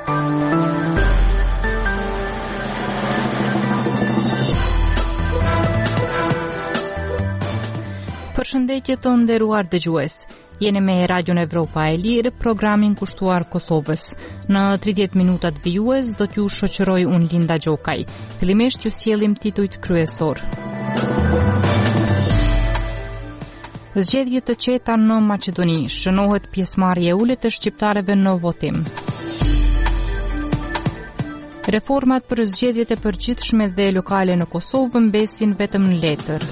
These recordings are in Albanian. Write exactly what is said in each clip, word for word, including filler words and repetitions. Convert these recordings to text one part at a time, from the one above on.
Përshëndetje të nderuar dëgjues. Jeni me Radion Evropa e Lirë, programin kushtuar Kosovës. Në tridhjetë minutat vijues do t'ju shoqëroj unë Linda Gjokaj. Fillimisht ju sjellim titujt kryesor. Zgjedhje të qeta në Maqedoni, shënohet pjesëmarrje e ulët të shqiptarëve në votim. Reformat për zgjedhjet e përgjithshme dhe lokale në Kosovë mbesin vetëm në letër.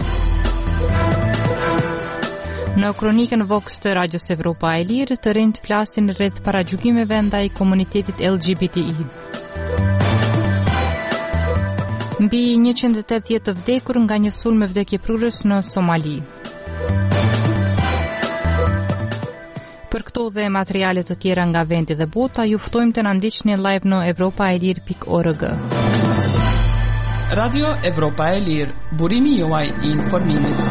Në kronikën Vox të Radios Evropa e Lirë, të rinjt flasin rreth paragjykimeve ndaj komunitetit L G B T I. Mbi njëqind e tetëdhjetë të vdekur nga një sulm me vdekje prurës në Somali. Për këto dhe materiale të tjera nga vendi dhe bota, ju ftojmë të na ndiqni live në evropaelir pikë org. Radio Evropa e Lirë, burimi juaj i informimit.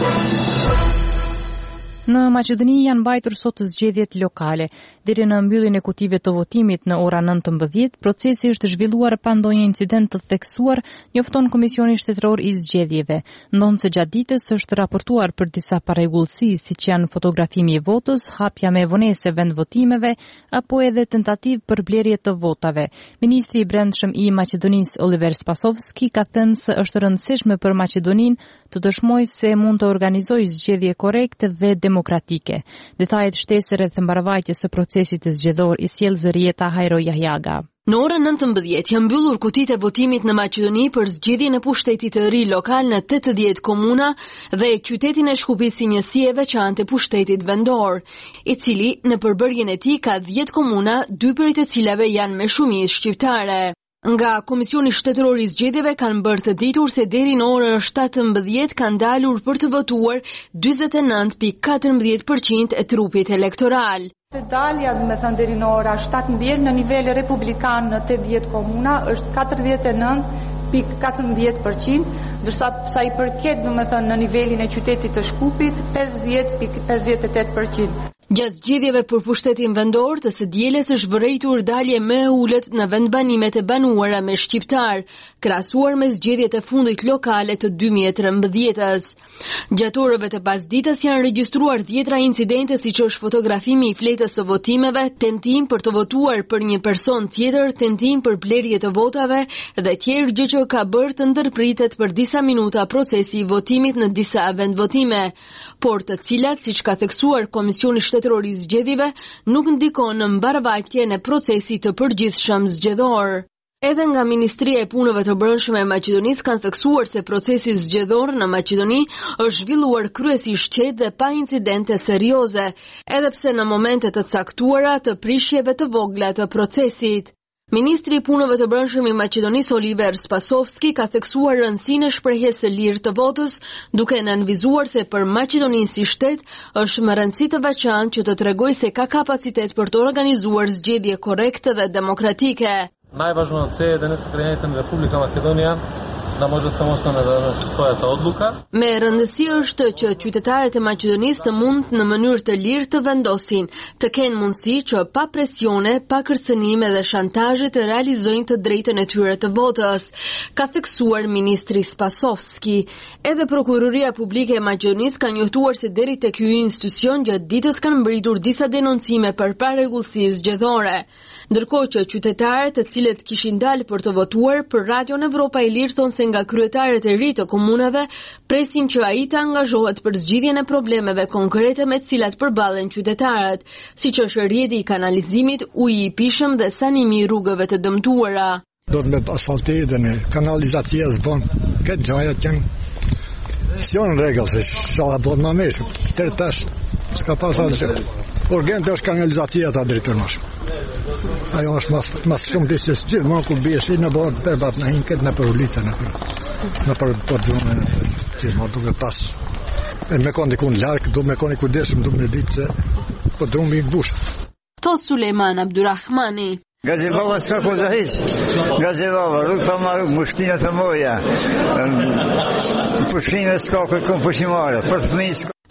Në Maqedoni janë mbajtur sot zgjedhjet lokale. Deri në mbylljen e kutive të votimit në ora nëntëmbëdhjetë, procesi është zhvilluar pa ndonjë incident të theksuar, njofton Komisioni Shtetëror i Zgjedhjeve. Ndonse gjatë ditës është raportuar për disa parregullsi, siç janë fotografimi i votës, hapja me vonese vendvotimeve apo edhe tentativë për blerje të votave. Ministri i Brendshëm i Maqedonisë Oliver Spasovski ka thënë se është rëndësishme për Maqedoninë të dëshmojë se mund të organizojë zgjedhje korrekte dhe demokratike. Detajet shtesë rreth mbarvajtjes së procesit të zgjedhor i sjell Zërieta Hajro Jahjaga. Në orën nëntëmbëdhjetë janë mbyllur kutitë e votimit në Maqedoni për zgjedhjen e pushtetit të ri lokal në tetëdhjetë komuna dhe qytetin e Shkupit si njësi e veçantë e pushtetit vendor, i cili në përbërjen e tij ka dhjetë komuna, dy prej të cilave janë me shumicë shqiptare. Nga Komisioni Shtetëror i Zgjedhjeve kanë bërë të ditur se deri në orën shtatëmbëdhjetë kanë dalur për të votuar njëzet e nëntë pikë katërmbëdhjetë përqind e trupit elektoral. Të dalja, do të thënë deri në ora shtatëmbëdhjetë në nivel republikan në tetëdhjetë komuna është katërdhjetë e nëntë pikë katërmbëdhjetë përqind, ndërsa sa i përket, do të thënë në nivelin e qytetit të Shkupit pesëdhjetë pikë pesëdhjetë e tetë përqind. Gjatë zgjedhjeve për pushtetin vendor të së dielës është vërejtur dalje më e ulët në vendbanimet e banuara me shqiptar, krahasuar me zgjedhjet e fundit lokale të dy mijë e trembëdhjetës. Gjatë orëve të pasdites janë regjistruar dhjetra incidente siç është fotografimi i fletës së votimeve, tentim për të votuar për një person tjetër, tentim për blerje të votave dhe tjerë, gjë që ka bërë të ndërpritet për disa minuta procesi i votimit në disa vendvotime, por të cilat, siç ka theksuar Komisioni Shtetëror i Zgjedhjeve, nuk ndikon në mbarvajtjen e procesit të përgjithshëm zgjedhor. Edhe nga Ministria e Punëve të Brendshme e Maqedonisë kanë theksuar se procesi zgjedhor në Maqedoni është zhvilluar kryesisht qetë dhe pa incidente serioze, edhe pse në momente të caktuara të prishjeve të vogla të procesit. Ministri i Punëve të Brendshme i Maqedonisë Oliver Spasovski ka theksuar rëndësinë e shprehjes së lirë të votës, duke nënvizuar se për Maqedoninë si shtet është me rëndësi të veçantë që të tregojë se ka kapacitet për të organizuar zgjedhje korrekte dhe demokratike. Najvažno це е денес кредитен Република Македонија da može samostalno da stoja ta odluka. Me rëndësi është që qytetarët e Maqedonisë të mund në mënyrë të lirë të vendosin, të kenë mundësi që pa presione, pa kërcënime dhe shantazhe të realizojnë të drejtën e tyre të votës, ka theksuar ministri Spasovski. Edhe Prokuroria Publike e Maqedonisë ka njohtuar se deri tek ky institucion gjatë ditës kanë mbritur disa denoncime për parregullsi zgjedhore. Ndërkohë që qytetarët të cilët kishin dalë për të votuar për Radion Evropa e Lirë thonë se nga kryetarët e ri të komunave presin që ai të angazhohet për zgjidhjen e problemeve konkrete me të cilat përballen qytetarët, siç është rrjeti i kanalizimit, uji i pishëm dhe sanimi i rrugëve të dëmtuara. Do të me asfaltitën e kanalizacijës bon, këtë gjajat janë si janë rregull se shoha bon më mirë, deri tash s'ka pasur urgente është kanalizacia ta drejt për mësh. Ajo është mas, mas shumë disë që gjithmonë ku bie shi në bërë përbat në hinket në për ulica në për në për për dhunë gjithmonë duke pas e me kondi kun larkë, du me kondi kujdesëm, du me ditë se po dhunë i bushë. Thot Sulejman Abdurrahmani. Gazebava s'ka koza hiç. Gazebava, rrug pa marrë mushtinat e moja. Pushime s'ka kërkon pushimare, për fëmijë.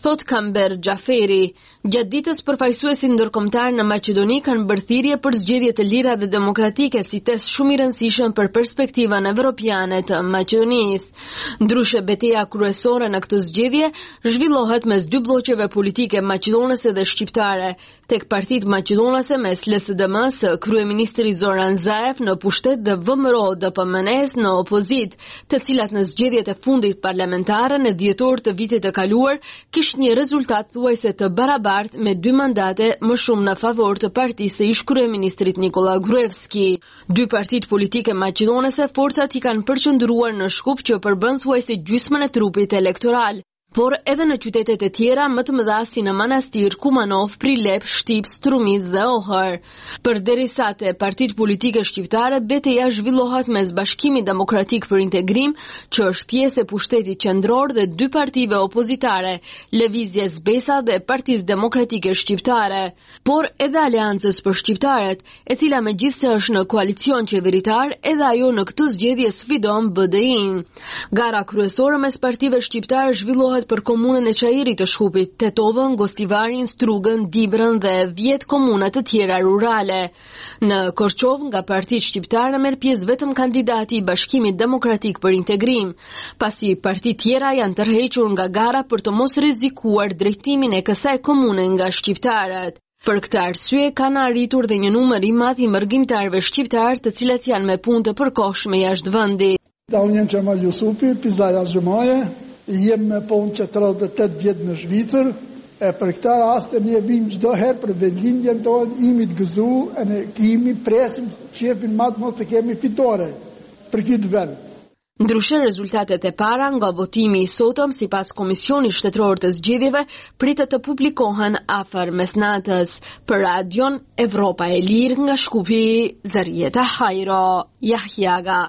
thot Kamber Xhaferi. Gjatë ditës përfaqësuesit ndërkombëtar në Maqedoni kanë bërë thirrje për zgjedhje të lira dhe demokratike si test shumë i rëndësishëm për perspektivën evropiane të Maqedonisë. Ndryshe betejë kryesore në këtë zgjedhje zhvillohet mes dy bloqeve politike maqedonase dhe shqiptare. Tek partitë maqedonase mes L S D M së kryeministri Zoran Zaev në pushtet dhe V M R O D P M N S në opozit, të cilat në zgjedhjet e fundit parlamentare në dhjetor të vitit të kaluar kishte një rezultat thuajse të barabartë me dy mandate më shumë në favor të partisë së ish kryeministrit Nikola Gruevski. Dy partitë politike maqedonase forcat i kanë përqendruar në Shkup që përbën thuajse gjysmën e trupit elektoral, por edhe në qytetet e tjera më të mëdha si në Manastir, Kumanov, Prilep, Shtip, Strumic dhe Ohër. Përderisa te partitë politike shqiptare, betejë zhvillohet mes Bashkimit Demokratik për Integrim, që është pjesë e pushtetit qendror, dhe dy partive opozitare, Lëvizjes Besa dhe Partisë Demokratike Shqiptare. Por edhe Aleancës për Shqiptarët, e cila megjithse është në koalicion qeveritar, edhe ajo në këtë zgjedhje sfidon B D I-n. Gara kryesore mes partive shqiptare zhvillohet për komunën e Çajirit të Shkupit, Tetovën, Gostivarin, Strugën, Dibrën dhe dhjetë komuna të tjera rurale. Në Korçov, nga partitë shqiptare merr pjesë vetëm kandidati i Bashkimit Demokratik për Integrim, pasi partitë tjera janë tërhequr nga gara për të mos rrezikuar drejtimin e kësaj komune nga shqiptarët. Për këtë arsye kanë arritur dhe një numër i madh i mërgjimtarëve shqiptar, të cilët janë me punë të përkohshme jashtë vendit. Daljen Xhemal Yusufi, Pizaja Zhemaje, jem me punë që tridhjet e tetë vjet në Zvicër, e për këtë rast e ne vim çdo herë për vendlindjen tonë, imi të gëzu, e ne kemi presim shefin matë mos të kemi fitore për këtë vend. Ndryshe, rezultatet e para nga votimi i sotëm sipas Komisionit Shtetëror të Zgjedhjeve pritet të publikohen afër mesnatës. Për Radion Evropa e Lirë nga Shkupi, Zarieta Hajro, Jahjaga.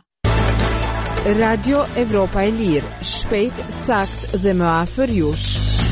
Radio Evropa e Lirë, shpejt, sakt dhe më afër jush.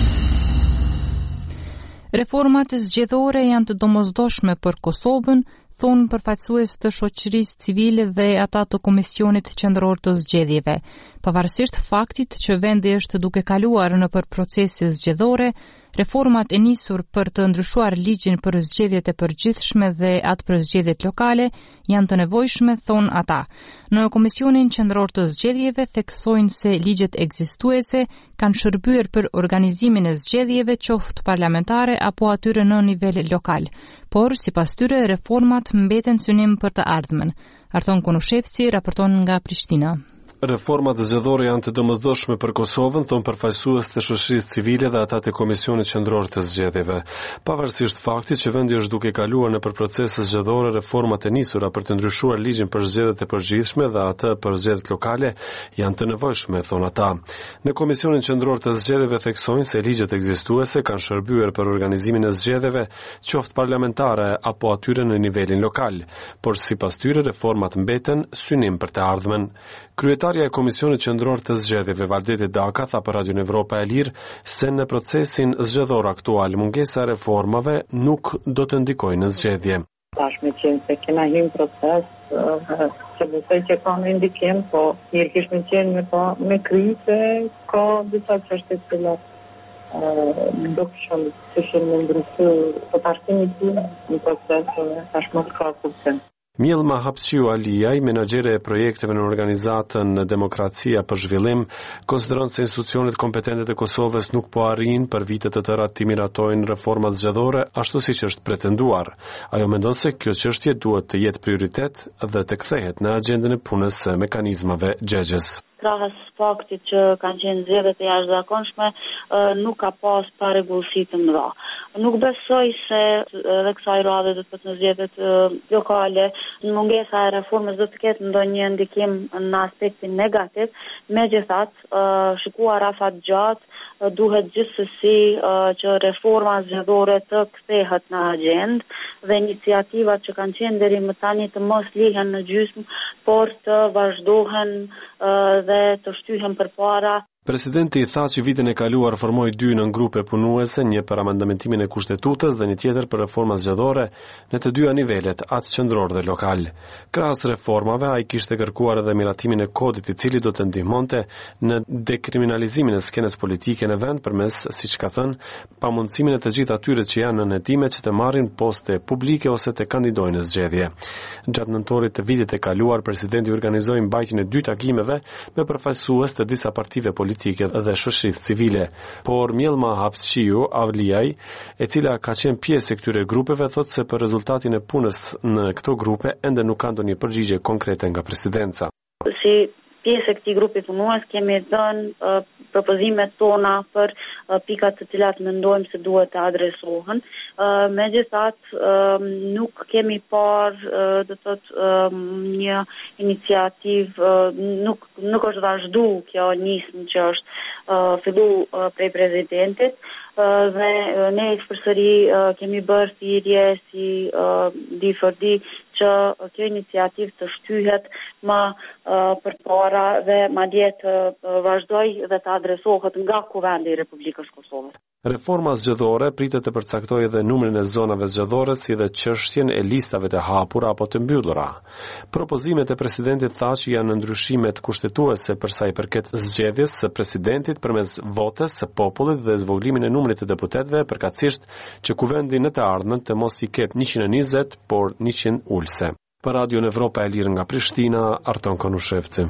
Reformat zgjedhore janë të domosdoshme për Kosovën, thonë përfaqësues të shoqërisë civile dhe ata të Komisionit Qendror të Zgjedhjeve. Pavarësisht faktit që vendi është duke kaluar nëpër procese zgjedhore, reformat e nisur për të ndryshuar ligjin për zgjedhjet e përgjithshme dhe atë për zgjedhjet lokale janë të nevojshme, thonë ata. Në Komisionin Qendror të Zgjedhjeve theksojnë se ligjet ekzistuese kanë shërbyer për organizimin e zgjedhjeve qoftë parlamentare apo atyre në nivel lokal, por sipas tyre reformat mbeten synim për të ardhmen. Arton Kunushevci raporton nga Prishtina. Reformat zgjedhore janë të domosdoshme për Kosovën, thonë përfaqësues të shoqërisë civile dhe ata të Komisionit Qendror të Zgjedhjeve. Pavarësisht faktit që vendi është duke kaluar nëpër procese zgjedhore, reformat e nisura për të ndryshuar ligjin për zgjedhjet e përgjithshme dhe atë për zgjedhjet lokale janë të nevojshme, thonë ata. Në Komisionin Qendror të Zgjedhjeve theksojnë se ligjet ekzistuese kanë shërbyer për organizimin e zgjedhjeve, qoftë parlamentare apo atyre në nivelin lokal, por sipas tyre reformat mbeten synim për të ardhmen. Kryetaria e Komisionit Qendror të Zgjedhjeve Valdete Daka tha për Radion Evropa e Lirë se në procesin zgjedhor aktual mungesa e reformave nuk do të ndikojë në zgjedhje. Tashme qenë se kena hyrë në proces, që besoj që ka në ndikim, po njërë kishme qenë me, po, me krize, ka disa çështje të cilat do kishëm që shenë në ndrysu të partimit në proces, tashme të ka kuptim. Mielma Hapqiu Aliaj, menaxhere e projekteve në organizatën Demokracia për Zhvillim, konsideron se institucionet kompetente të Kosovës nuk po arrin për vite të tëra të miratojnë reformat zgjedhore ashtu siç është pretenduar. Ajo mendon se kjo çështje duhet të jetë prioritet dhe të kthehet në agjendën e punës së mekanizmave gjegjes. Krahas faktit që kanë qenë zgjedhjet e jashtëzakonshme, nuk ka pas parregullsi të mëdha. Nuk besoj se edhe kësaj radhe do të thotë në zgjedhjet lokale, mungesa e reformës do të ketë ndonjë ndikim në aspektin negativ, megjithatë, shikuar rafat gjatë, duhet gjithsesi që reforma zgjedhore të kthehet në agjendë dhe iniciativat që kanë qenë deri më tani të mos lihen në gjysmë, por të vazhdohen dhe të shtyhen përpara. Presidenti i tha që vitin e kaluar formoi dy nën grupe punuese, një për amendamentimin e kushtetutës dhe një tjetër për reforma zgjedhore në të dyja nivelet, atë qendror dhe lokal. Krahas reformave, ai kishte kërkuar edhe miratimin e kodit i cili do të ndihmonte në dekriminalizimin e skenës politike në vend përmes, siç ka thënë, pamundësimin e të gjithë atyre që janë në hetime që të marrin poste publike ose të kandidojnë në zgjedhje. Gjatë nëntorit të vitit e kaluar, presidenti organizoi mbajtjen e dy takimeve me përfaqësues të disa partive politike dhe shoqërisë civile, por Mjelma Hapshiu Avliaj, e cila ka qenë pjesë e këtyre grupeve, thotë se për rezultatin e punës në këto grupe ende nuk ka ndonjë përgjigje konkrete nga presidenca. Si pjesë e këtij grupi punues kemi dhënë uh, propozimet tona për uh, pikat të cilat mendojmë se duhet të adresohen. Uh, Megjithatë, uh, nuk kemi parë, uh, do të thotë, uh, një iniciativë, uh, nuk nuk është vazhdu kjo nismë që është uh, fillu uh, prej presidentit. Uh, dhe uh, ne përsëri uh, kemi bërë thirrje si uh, di për di që uh, kjo iniciativë të shtyhet më uh, përpara dhe madje të uh, vazhdoj dhe të adresohet nga Kuvendi i Republikës Kosovës. Reforma zgjedhore pritet të përcaktojë edhe numrin e zonave zgjedhore si dhe çështjen e listave të hapura apo të mbyllura. Propozimet e presidentit tha që janë ndryshimet kushtetuese për sa i përket zgjedhjes së presidentit përmes votes së popullit dhe zvogëlimin e numrit të deputetëve, përkatësisht që kuvendi në të ardhmen të mos i ketë njëqind e njëzet, por njëqind ulse. Për Radio Evropa e Lirë nga Prishtina, Arton Konushevci.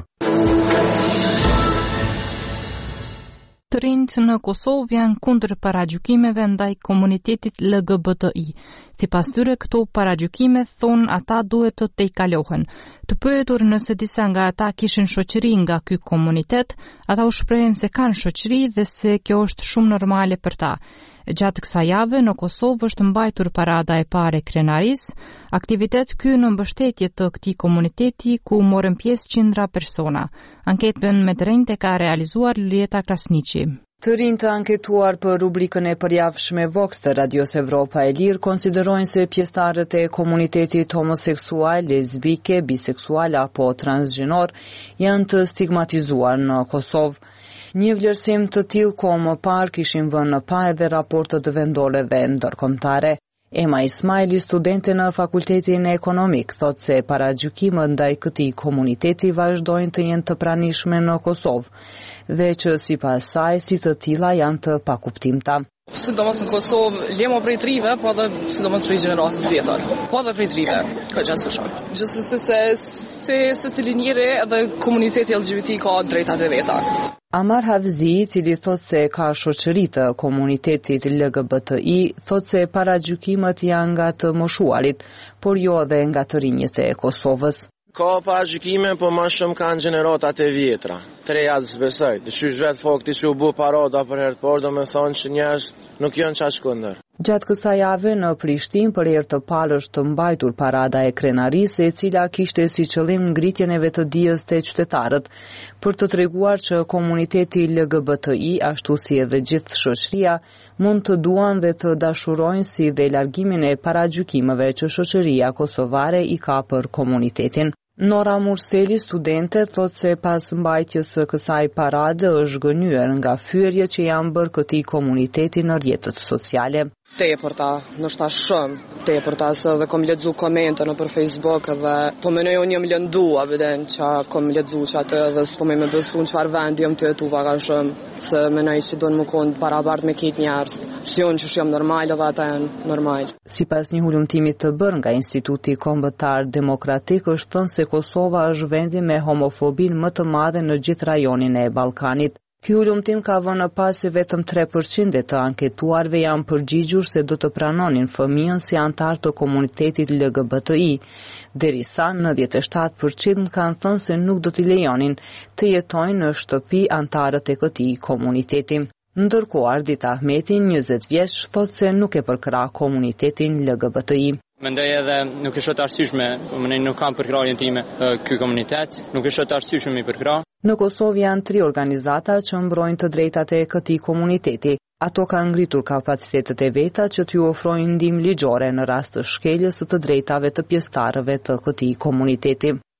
Të rinjt në Kosovë janë kundër paragjykimeve ndaj komunitetit L G B T I. Sipas tyre, këto paragjykime thonë ata duhet të tejkalohen. Të pyetur nëse disa nga ata kishin shoqëri nga ky komunitet, ata u shprehen se kanë shoqëri dhe se kjo është shumë normale për ta. Gjatë kësaj jave në Kosovë është mbajtur parada e parë e krenarisë, aktivitet ky në mbështetje të këtij komuniteti ku morën pjesë qindra persona. Anketën me të rinjt e ka realizuar Lulieta Krasniqi. Të rinjt të anketuar për rubrikën e përjavshme Vox të Radios Evropa e Lirë konsiderojnë se pjesëtarët e komunitetit homoseksual, lesbike, biseksual apo transgjinor janë të stigmatizuar në Kosovë. Një vlerësim të tillë kohë më parë kishin vënë në pa edhe raportet vendore dhe ndërkombëtare. Ema Ismaili, studente në Fakultetin Ekonomik, thotë se paragjykimet ndaj këtij komuniteti vazhdojnë të jenë të pranishme në Kosovë dhe që sipas saj si të tilla janë të pakuptimta. Sidomos në Kosovë, lemo prej trive, po edhe sidomos prej gjenerasës tjetër. Po edhe prej trive, ka qenë së shok. Gjithsesi se se secili njeri edhe komuniteti L G B T ka drejtat e veta. Amar Havzi, i cili thotë se ka shoqëri të komunitetit L G B T I, thotë se paragjykimet janë nga të moshuarit, por jo edhe nga të rinjët e Kosovës. Ka paragjykime, po më shumë kanë gjeneratat e vjetra. Treja të zbesoj. Dëshysh vetë fakti që u bu parada për herë të parë, do me thonë që njerëz nuk janë çaq kundër. Gjatë kësaj jave në Prishtinë për herë të parë është mbajtur parada e krenarisë, e cila kishte si qëllim ngritjen e vetëdijes të qytetarët, për të treguar që komuniteti L G B T I, ashtu si edhe gjithë shoqëria, mund të duan dhe të dashurojnë si dhe largimin e paragjykimeve që shoqëria kosovare i ka për komunitetin. Nora Murseli, studente, thotë se pas mbajtjes së kësaj parade është gënyer nga fyerjet që janë bërë këtij komuniteti në rrjetet sociale. Tepërta, ndoshta shumë tepërta, se edhe kom lexu komente në për Facebook dhe po mendoj unë jam lëndu evident që kom lexu që atë edhe s'po më besu në çfarë vendi jam të jetu ka shumë, se mendoj se do të më kon barabart me këtë njerëz. Sion që jam normal edhe ata janë normal. Sipas një hulumtimi të bërë nga Instituti Kombëtar Demokratik, është thënë se Kosova është vendi me homofobin më të madhe në gjithë rajonin e Ballkanit. Ky hulumtim ka vënë pas se vetëm tre përqind të anketuarve janë përgjigjur se do të pranonin fëmijën si antar të komunitetit L G B T I, derisa nëntëdhjetë e shtatë përqind kanë thënë se nuk do t'i lejonin të jetojnë në shtëpi antarët e këtij komuniteti. Ndërkohë Ardita Ahmeti, njëzet vjeç, thotë se nuk e përkrah komunitetin L G B T I. Mendoj edhe nuk është të arsyeshme, unë nuk kam përkrahjen time ky komunitet, nuk është të arsyeshme mi përkrah. Në Kosovë janë tri organizata që mbrojnë të drejtat e këtij komuniteti. Ato kanë ngritur kapacitetet e veta që t'ju ofrojnë ndihmë ligjore në rast të shkeljes së të drejtave të pjesëtarëve të këtij komuniteti.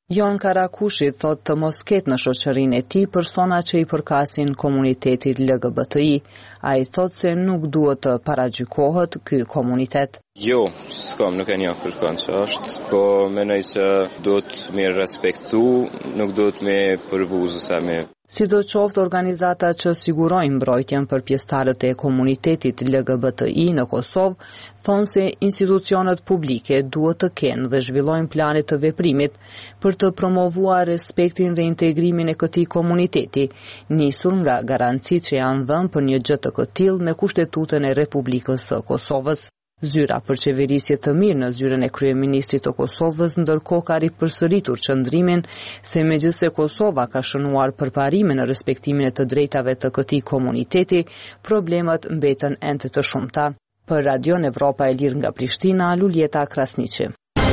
Jon Karakushi thot të mos ketë në shoqërinë e tij persona që i përkasin komunitetit L G B T I. Ai thot se nuk duhet të paragjykohet ky komunitet. Jo, s'kam, nuk e njoh kërkon që është, po mendoj se duhet me respektu, nuk duhet me përbuzu sa me. Sidoqoftë, organizata që sigurojnë mbrojtjen për pjesëtarët e komunitetit L G B T I në Kosovë thonë se institucionet publike duhet të kenë dhe zhvillojnë plane të veprimit për të promovuar respektin dhe integrimin e këtij komuniteti, nisur nga garancitë që janë dhënë për një gjë të këtillë me Kushtetutën e Republikës së Kosovës. Zyra për qeverisje të mirë në zyrën e kryeministrit të Kosovës ndërkohë ka ripërsëritur qëndrimin se megjithëse Kosova ka shënuar përparime në respektimin e të drejtave të këtij komuniteti, problemet mbeten ende të shumta. Për Radion Evropa e Lirë nga Prishtina, Luljeta Krasniqi.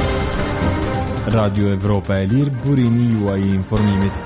Radio Evropa e Lirë, burimi juaj i informimit.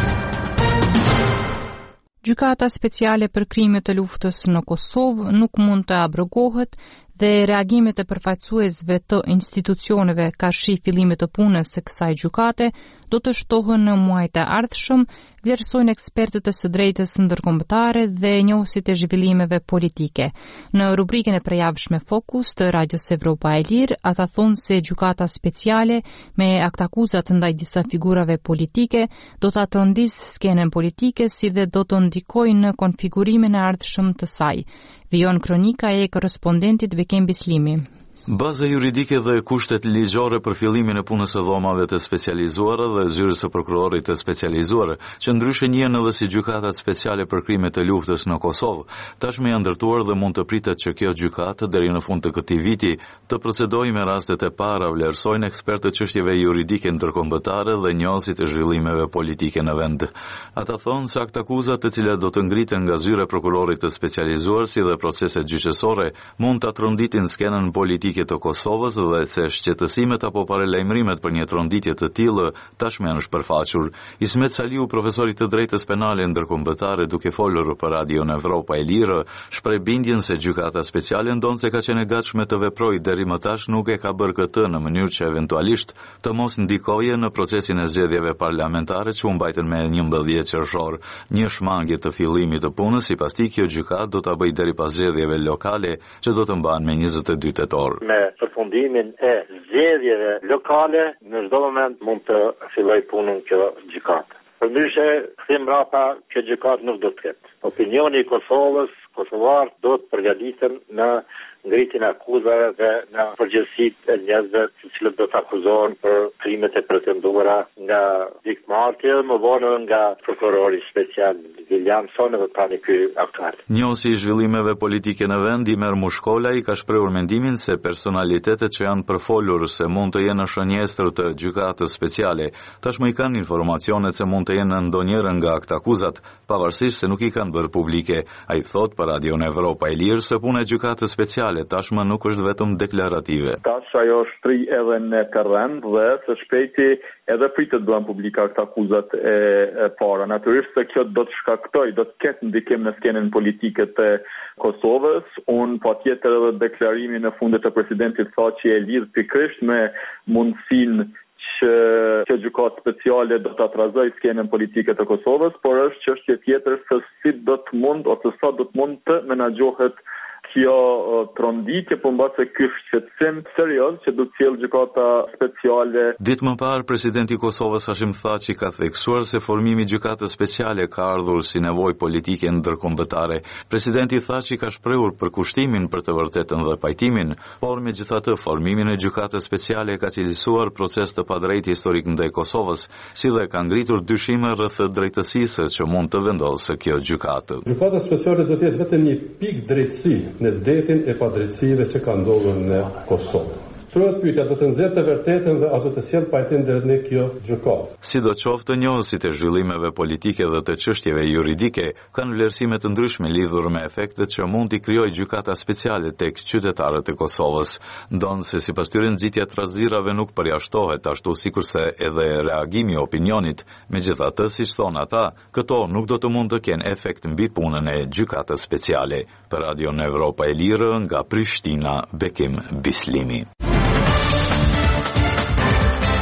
Gjykata speciale për krimet të luftës në Kosovë nuk mund të abrogohet dhe reagimet e përfaqësuesve të institucioneve karshi fillimit të punës së kësaj gjykate do të shtohen në muajt e ardhshëm, vlerësojnë ekspertët e së drejtës ndërkombëtare dhe njohësit e zhvillimeve politike. Në rubrikën e përjavshme Fokus të Radios Evropa e Lirë, ata thonë se gjykata speciale me aktakuzat ndaj disa figurave politike do të atrondisë skenën politike si dhe do të ndikojnë në konfigurimin e ardhshëm të saj. Vijon kronika e korrespondentit Bekem Bislimi. Baza juridike dhe kushtet ligjore për fillimin e punës së dhomave të specializuara dhe zyrës së prokurorit të specializuar, që ndryshe njihen edhe si gjykatat speciale për krimet të luftës në Kosovë, tashmë janë ndërtuar dhe mund të pritet që kjo gjykatë deri në fund të këtij viti të procedojë me rastet e para, vlerësojnë ekspertët çështjeve juridike ndërkombëtare dhe njohësit e zhvillimeve politike në vend. Ata thonë se aktakuzat të cilat do të ngriten nga zyra e prokurorit të specializuar si dhe proceset gjyqësore mund të atronditin skenën politike të Kosovës dhe se shqetësimet apo paralajmërimet për një tronditje të tillë tashmë janë shpërfaqur. Ismet Saliu, profesori të drejtës penale ndërkombëtare, duke folur për Radion Evropa e Lirë, shpreh bindjen se gjykata speciale ndonse ka qenë e gatshme të veprojë deri më tash nuk e ka bërë këtë në mënyrë që eventualisht të mos ndikojë në procesin e zgjedhjeve parlamentare që u mbajtën me njëmbëdhjetë qershor. Një shmangje të fillimit të punës sipas tij kjo gjykatë do ta bëjë deri pas zgjedhjeve lokale që do të mbahen me njëzet e dy tetor. Me përfundimin e zgjedhjeve lokale, në çdo moment mund të filloj punën kjo gjykatë. Përndryshe, kthim mbrapa, kjo gjykatë nuk do të ketë. Opinioni i Kosovës, kosovarët do të përgatiten në ngritjen e akuzave dhe në përgjegjësitë e njerëzve të cilët do të akuzohen për krimet e pretenduara nga dikmartja, më vonë nga prokurori special Williamson dhe tani ky aktar. Njohësi i zhvillimeve politike në vend, Imer Mushkola i ka shprehur mendimin se personalitetet që janë përfolur se mund të jenë në shënjestër të gjykatës speciale, tashmë i kanë informacionet se mund të jenë ndonjëherë nga aktakuzat, pavarësisht se nuk i kanë bërë publike. Ai thot për Radion Evropa e Lirë se puna e gjykatës speciale tashmë nuk është vetëm deklarative. Tash ajo shtri edhe në terren dhe së shpejti edhe pritet bëhen publika këta akuzat e, e para. Natyrisht se kjo do të shkaktoj, do të ketë ndikim në skenën politike të Kosovës. Unë patjetër edhe deklarimi në fundet të presidentit tha që e lidh pikërisht me mundësinë që kjo gjykatë speciale do të atrazoj skenën politike të Kosovës, por është çështje tjetër se si do të mund ose sa do të mund të menaxhohet kjo tronditje, po mbase ky shqetësim serioz që do të sjellë gjykata speciale. Ditë më parë, presidenti i Kosovës Hashim Thaçi ka theksuar se formimi i gjykatës speciale ka ardhur si nevojë politike ndërkombëtare. Presidenti Thaçi ka shprehur përkushtimin për të vërtetën dhe pajtimin, por megjithatë formimin e gjykatës speciale ka cilësuar proces të padrejtë historik ndaj Kosovës, si dhe ka ngritur dyshime rreth drejtësisë që mund të vendosë kjo gjykatë. Gjykata speciale do të jetë vetëm një pikë drejtësi në detin e padrejtësive që ka ndodhur në Kosovë. Shtrohet pyetja, do të nxjerrë të vërtetën dhe a do të sjell pajtim deri në kjo gjykatë. Sidoqoftë, njohësit e zhvillimeve politike dhe të çështjeve juridike kanë vlerësime të ndryshme lidhur me efektet që mund t'i krijojë gjykata speciale tek qytetarët e Kosovës. Ndonse sipas tyre nxitja e trazirave nuk përjashtohet ashtu sikurse edhe reagimi i opinionit, megjithatë, siç thon ata, këto nuk do të mund të kenë efekt mbi punën e gjykatës speciale. Për Radion Evropa e Lirë nga Prishtina, Bekim Bislimi.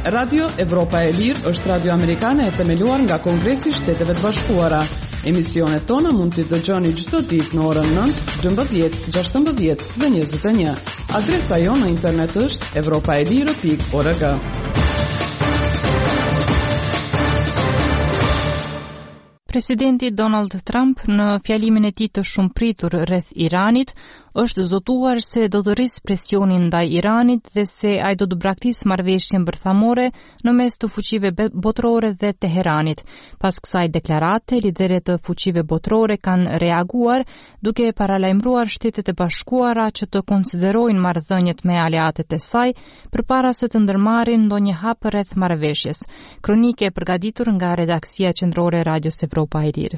Radio Evropa e Lirë është radio amerikane e themeluar nga Kongresi i Shteteve të Bashkuara. Emisionet tona mund t'i dëgjoni çdo ditë në orën nëntë, dymbëdhjetë, gjashtëmbëdhjetë dhe njëzet e një. Adresa jonë në internet është evropaelire pikë org. Presidenti Donald Trump në fjalimin e tij të shumëpritur rreth Iranit është zotuar se do të rrisë presionin ndaj Iranit dhe se ai do të braktisë marrëveshjen bërthamore në mes të fuqive botërore dhe Teheranit. Pas kësaj deklarate, liderët e fuqive botërore kanë reaguar duke paralajmëruar Shtetet e Bashkuara që të konsiderojnë marrëdhëniet me aleatet e saj përpara se të ndërmarrin ndonjë hap rreth marrëveshjes. Kronike e përgatitur nga redaksia qendrore e Radios Evropa e Lirë.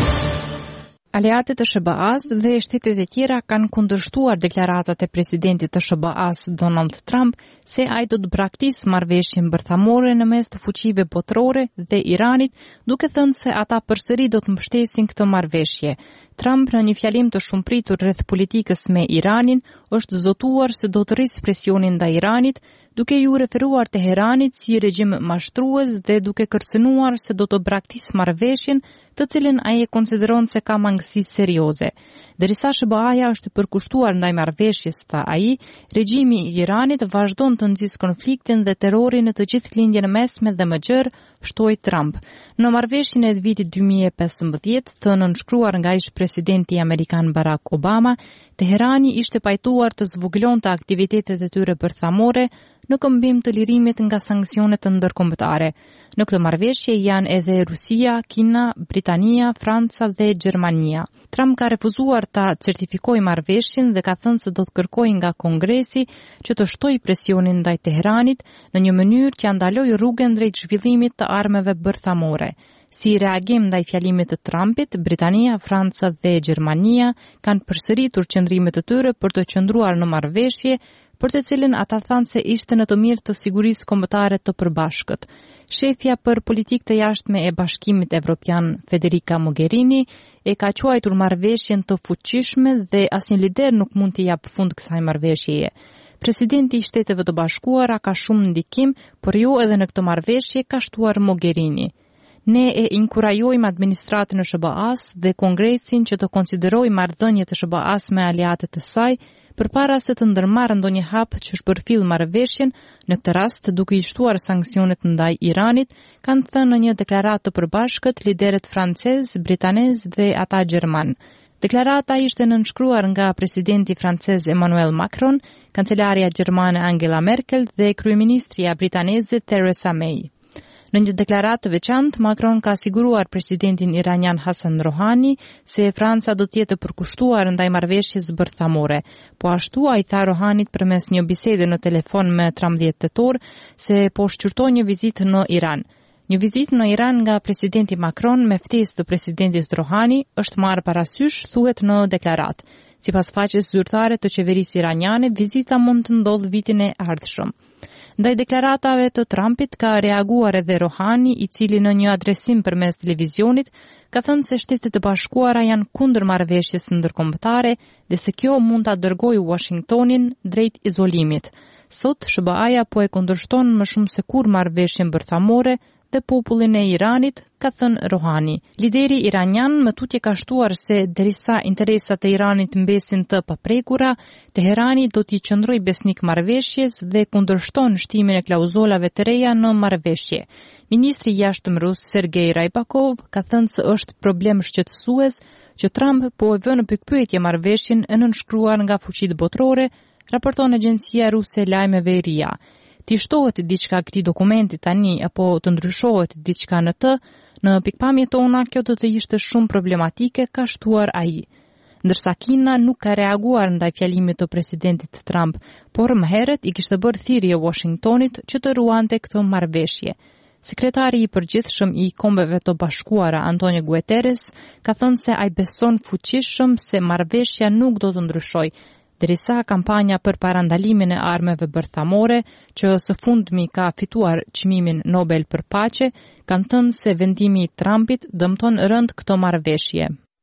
Aleatët e S B A-s dhe shtetet e tjera kanë kundërshtuar deklaratat e presidentit të S B A-s Donald Trump se ai do të braktisë marrëveshjen bërthamore në mes të fuqive botërore dhe Iranit, duke thënë se ata përsëri do të mbështesin këtë marrëveshje. Trump në një fjalim të shumëpritur rreth politikës me Iranin është zotuar se do të rrisë presionin ndaj Iranit, duke ju referuar Teheranit si regjim mashtrues dhe duke kërcënuar se do të braktisë marrëveshjen, të cilën ai e konsideron se ka mangësi serioze. Derisa S B A-ja është përkushtuar ndaj marrëveshjes, tha ai, regjimi i Iranit vazhdon të nxjisë konfliktin dhe terrorin në të gjithë lindjen mesme dhe më gjerë, shtoi Trump. Në marrëveshjen e vitit dy mijë e pesëmbëdhjetë, të nënshkruar nga ish presidenti amerikan Barack Obama, Teherani ishte pajtuar të zvogëlonte aktivitetet e tyre bërthamore në këmbim të lirimit nga sanksionet ndërkombëtare. Në këtë marrëveshje janë edhe Rusia, Kina, Britania, Franca dhe Gjermania. Trump ka refuzuar ta certifikojë marrëveshjen dhe ka thënë se do të kërkojë nga Kongresi që të shtojë presionin ndaj Teheranit në një mënyrë që ndalojë rrugën drejt zhvillimit të armëve bërthamore. Si reagim ndaj fjalimit të Trumpit, Britania, Franca dhe Gjermania kanë përsëritur qëndrimet e tyre për të qëndruar në marrëveshje, për të cilën ata thanë se ishte në të mirë të sigurisë kombëtare të përbashkët. Shefja për politikë të jashtme e Bashkimit Evropian, Federica Mogherini, e ka quajtur marrëveshjen të fuqishme dhe asnjë lider nuk mund t'i japë fund kësaj marrëveshjeje. Presidenti i Shteteve të Bashkuara ka shumë ndikim, por jo edhe në këtë marrëveshje, ka shtuar Mogherini. Ne e inkurajojmë administratën e S B A-s dhe Kongresin që të konsiderojë marrëdhëniet e S B A-s me aleatet e saj përpara se të ndërmarrë ndonjë hap që shpërfill marrëveshjen, në këtë rast duke i shtuar sanksionet ndaj Iranit, kanë thënë në një deklaratë të përbashkët liderët francez, britanez dhe ata gjerman. Deklarata ishte nënshkruar nga presidenti francez Emmanuel Macron, kancelaria gjermane Angela Merkel dhe kryeministria britaneze Theresa May. Në një deklaratë të veçantë, Macron ka siguruar presidentin iranian Hassan Rouhani se Franca do të jetë përkushtuar ndaj marrëveshjes bërthamore. Po ashtu ai tha Rouhanit përmes një bisede në telefon me tridhjetë tetor se po shqyrtoi një vizitë në Iran. Një vizitë në Iran nga presidenti Macron me ftesë të presidentit Rouhani është marrë parasysh, thuhet në deklaratë. Sipas faqes zyrtare të qeverisë iraniane, vizita mund të ndodhë vitin e ardhshëm. Ndaj deklaratave të Trumpit ka reaguar edhe Rouhani, i cili në një adresim përmes televizionit ka thënë se Shtetet e Bashkuara janë kundër marrëveshjes ndërkombëtare dhe se kjo mund ta dërgojë Washingtonin drejt izolimit. Sot S B A-ja po e kundërshton më shumë se kur marrëveshjen bërthamore dhe popullin e Iranit, ka thënë Rouhani. Lideri iranian më tutje ka shtuar se derisa interesat e Iranit mbesin të paprekura, Teherani do t'i qëndrojë besnik marrëveshjes dhe kundërshton shtimin e klauzolave të reja në marrëveshje. Ministri i jashtëm rus Sergej Ryabkov ka thënë se është problem shqetësues që Trump po e vë në pikpyetje marrëveshjen e nënshkruar nga fuqitë botërore, raporton agjencia ruse lajmeve RIA. Ti shtohet diçka këtij dokumenti tani apo të ndryshohet diçka në të, në pikpamjet tona kjo do të ishte shumë problematike, ka shtuar ai. Ndërsa Kina nuk ka reaguar ndaj fjalimit të presidentit Trump, por më herët i kishte bërë thirrje Washingtonit që të ruante këtë marrëveshje. Sekretari i përgjithshëm i Kombeve të Bashkuara Antonio Guterres ka thënë se ai beson fuqishëm se marrëveshja nuk do të ndryshojë, derisa kampanja për parandalimin e armëve bërthamore, që së fundmi ka fituar çmimin Nobel për paqe, kanë thënë se vendimi i Trumpit dëmton rënd këtë marrëveshje.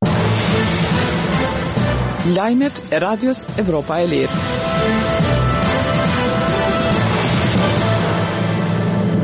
Lajmet e Radios Evropa e Lirë.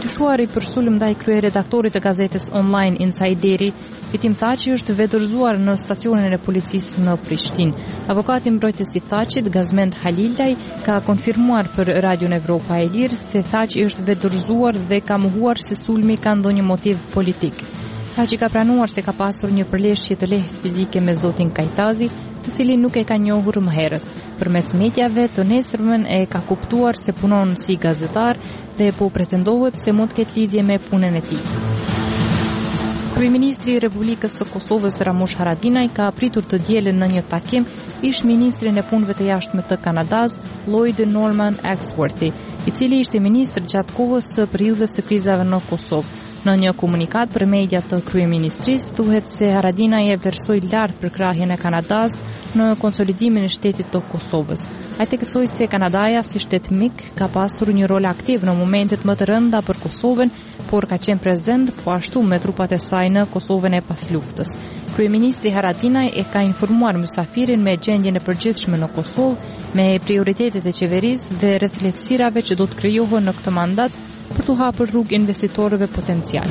dyshuari për sulm ndaj kryeredaktorit të gazetës online Insideri, fitim tha që është vetërzuar në stacionin e policisë në Prishtinë. Avokati mbrojtës i Thaqit, Gazmend Halildaj, ka konfirmuar për Radion Evropa e Lirë se Thaqi është vetërzuar dhe ka mohuar se sulmi ka ndonjë motiv politik. Thaqi ka pranuar se ka pasur një përleshje të lehtë fizike me zotin Kajtazi, të cili nuk e ka njohur më herët. Përmes mediave të nesërmen e ka kuptuar se punon si gazetar dhe po pretendohet se mund të ketë lidhje me punën e tij. Kryeministri i Republikës së Kosovës Ramush Haradinaj ka pritur të dielën në një takim ish ministrin e punëve të jashtme të Kanadas, Lloyd Norman Axworthy, i cili ishte ministër gjatë kohës së periudhës së krizave në Kosovë. Në një komunikat për media të kryeministrisë thuhet se Haradinaj e vlerësoi lart përkrahjen e Kanadas në konsolidimin e shtetit të Kosovës. Ai theksoi se Kanadaja si shtet mik ka pasur një rol aktiv në momentet më të rënda për Kosovën, por ka qenë prezent po ashtu me trupat e saj në Kosovën e pasluftës. Kryeministri Haradinaj e ka informuar mysafirin me gjendjen e përgjithshme në Kosovë, me prioritetet e qeverisë dhe rreth lehtësirave që do të krijohen në këtë mandat për të hapur rrugë investitorëve potencial.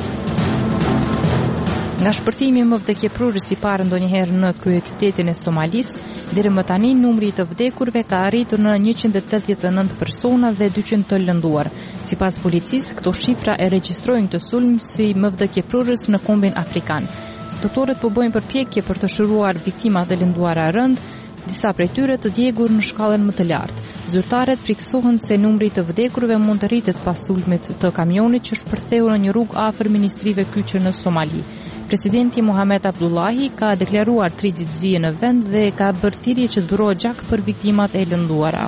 Nga shpërthimi më vdekjeprurës i parë ndonjëherë në kryeqytetin e Somalisë, deri më tani numri i të vdekurve ka arritur në njëqind e tetëdhjetë e nëntë persona dhe dyqind të lënduar. Sipas policisë, këto shifra e regjistrojnë këtë sulm si më vdekjeprurës në kombin afrikan. Doktorët po bëjnë përpjekje për të shëruar viktimat e lënduara rënd, disa prej tyre të djegur në shkallën më të lartë. Zyrtarët friksohen se numri të vdekurve mund të rritet pas sulmit të kamionit që shpërtheu në një rrugë afër ministrive kyçe në Somali. Presidenti Mohamed Abdullahi ka deklaruar tri ditëzie në vend dhe ka bërë thirrje që të dhurohet gjak për viktimat e lënduara.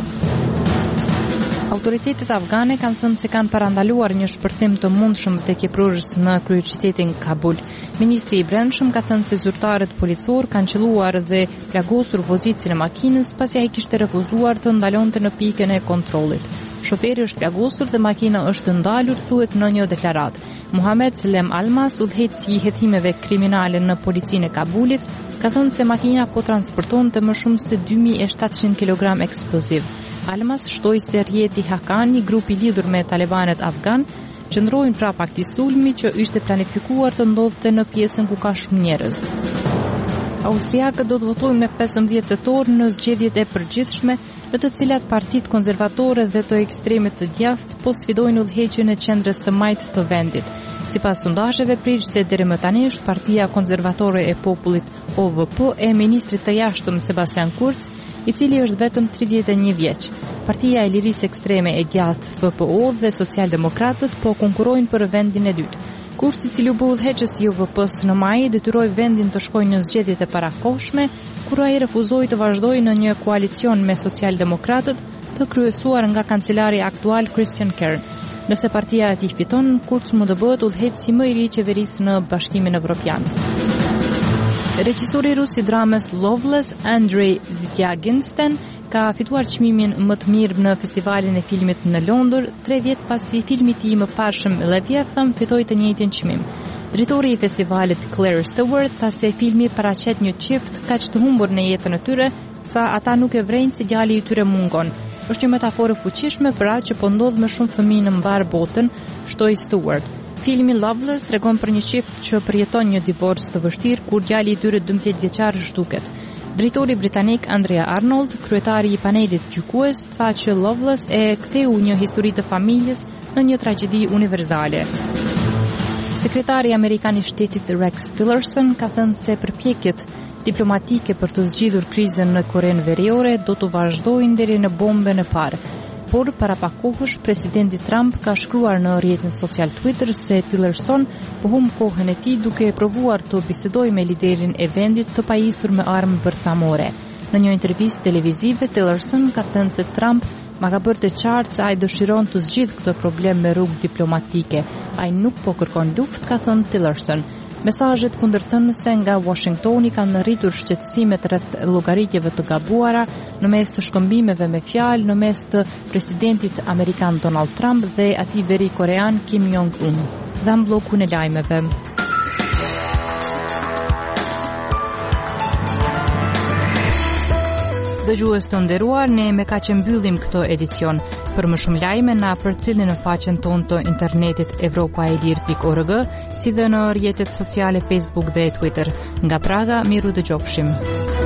Autoritetet afgane kanë thënë se kanë parandaluar një shpërthim të mundshëm vdekjeprurës në kryeqytetin Kabul. Ministri i Brendshëm ka thënë se zyrtarët policor kanë qelluar dhe plagosur vozicin e makinës pasi ai kishte refuzuar të ndalonte në pikën e kontrollit. Shoferi është plagosur dhe makina është ndalur, thuhet në një deklaratë. Muhamet Selem Almas, udhëheqësi i hetimeve kriminale në policinë e Kabulit, ka thënë se makina po transportonte më shumë se dy mijë e shtatëqind kilogram eksploziv. Almas shtoi se Rjeti Hakani, grupi lidhur me talibanet afgan, qëndrojnë prapa këtij sulmi që ishte planifikuar të ndodhte në pjesën ku ka shumë njerëz. Austriakët do të votojnë me pesëmbëdhjetë tetor në zgjedhjet e përgjithshme, në të cilat partitë konservatore dhe të ekstremit të djathtë po sfidojnë udhëheqjen e qendrës së majtë të vendit. Sipas sondazheve prish se deri më tani është Partia Konservatore e Popullit O V P e ministrit të jashtëm Sebastian Kurz, i cili është vetëm tridhjetë e një vjeç. Partia e Lirisë Ekstreme e Gjatë F P O dhe Socialdemokratët po konkurrojnë për vendin e dytë. Kurz, i cili u bë udhëheqës i O V P-s në maj, detyroi vendin të shkojë në zgjedhjet e parakohshme, kur ai refuzoi të vazhdojë në një koalicion me Socialdemokratët, të kryesuar nga kancelari aktual Christian Kern. Nëse partia e tij fiton, Kurz mund të bëhet udhëheqësi më i ri i qeverisë në Bashkimin Evropian. Regjisori rus i dramës Loveless, Andrei Zviagintsen, ka fituar çmimin më të mirë në festivalin e filmit në Londër, tre vjet pasi filmi i tij më parshëm Leviathan fitoi të njëjtin çmim. Drejtori i festivalit Claire Stewart tha se filmi paraqet një çift kaq të humbur në jetën e tyre sa ata nuk e vrejnë se djali i tyre mungon. Është një metaforë fuqishme për atë që po ndodh me shumë fëmijë në mbar botën, shtoi Stewart. Filmi Loveless tregon për një çift që përjeton një divorc të vështirë kur djali i tyre dymbëdhjetë vjeçar zhduket. Drejtori britanik Andrea Arnold, kryetari i panelit gjykues, tha që Loveless e ktheu një histori të familjes në një tragjedi universale. Sekretari amerikan i shtetit Rex Tillerson ka thënë se përpjekjet diplomatike për të zgjidhur krizën në Korenë Veriore do të vazhdojnë deri në bombën e parë. Por para pak kohësh presidenti Trump ka shkruar në rrjetin social Twitter se Tillerson po humb kohën e tij duke provuar të bisedojë me liderin e vendit të pajisur me armë bërthamore. Në një intervistë televizive, Tillerson ka thënë se Trump ma ka bërë të qartë se ai dëshiron të zgjidhë këtë problem me rrugë diplomatike. Ai nuk po kërkon luftë, ka thënë Tillerson. Mesazhet kundërthënëse nga Washingtoni kanë rritur shqetësimet rreth llogaritjeve të gabuara në mes të shkëmbimeve me fjalë në mes të presidentit amerikan Donald Trump dhe atij veri korean Kim Jong-un. Dhe mbllokun e lajmeve. Dëgjues të nderuar, ne me kaq e mbyllim këtë edicion. Për më shumë lajme na përcilni në faqen tonë të internetit evropaelir pikë org, si dhe në rrjetet sociale Facebook dhe Twitter. Nga Praga, miru dëgjofshim.